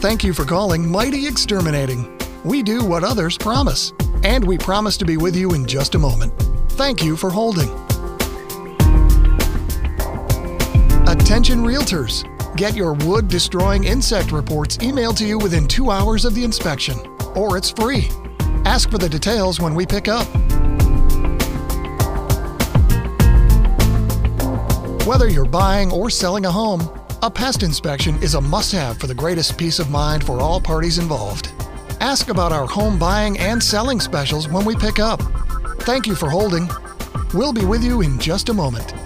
Thank you for calling Mighty Exterminating. We do what others promise, and we promise to be with you in just a moment. Thank you for holding. Attention realtors. Get your wood-destroying insect reports emailed to you within 2 hours of the inspection, or it's free. Ask for the details when we pick up. Whether you're buying or selling a home, a pest inspection is a must-have for the greatest peace of mind for all parties involved. Ask about our home buying and selling specials when we pick up. Thank you for holding. We'll be with you in just a moment.